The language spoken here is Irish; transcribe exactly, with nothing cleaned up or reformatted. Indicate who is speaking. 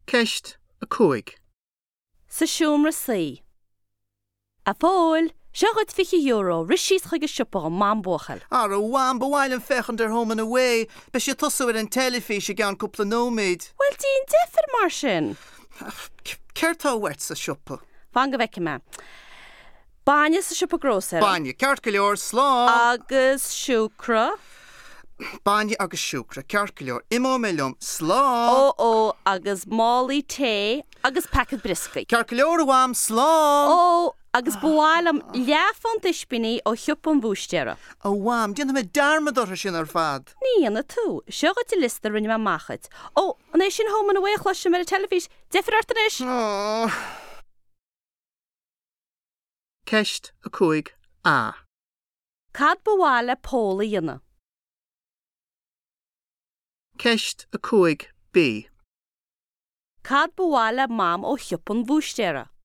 Speaker 1: Ceist a cúig.
Speaker 2: Sa siúmra saí. A fóil, seagad fiche euro, risís chuig a siúpa go mám buachal.
Speaker 1: Ar a wham bhhail an fechan der home and away, be sé tosú ar an telefís a gan cúpla nóméid.
Speaker 2: Well, dín defer mar sin.
Speaker 1: Ceirtá wet sa siúpa.
Speaker 2: Fan go bheice me. Baine sa siúpa grósar.
Speaker 1: Baine, ceart go leor, slán.
Speaker 2: Agus siúcra.
Speaker 1: Baine agus siúcra, ceart go leor, imó me lum, slán.
Speaker 2: Ó ó agus málaí té agus pacad briscaí.
Speaker 1: Ceart go leor a wham, slán.
Speaker 2: Ó agus bháil am leafan ispinní ó thiúpan bhúisteara.
Speaker 1: A wham, díana me darmador sin ar fad.
Speaker 2: Ní anna tú, seagad i lista rinne me machad. Ó, an é sin home and away chluiste mar a telefís, defer artanis.
Speaker 1: Oh. Ceist a cúig a.
Speaker 2: Cad bháile póla dhéana.
Speaker 1: Ceist a cúig b.
Speaker 2: Cad bháile mám ó thiúpan bhúisteara.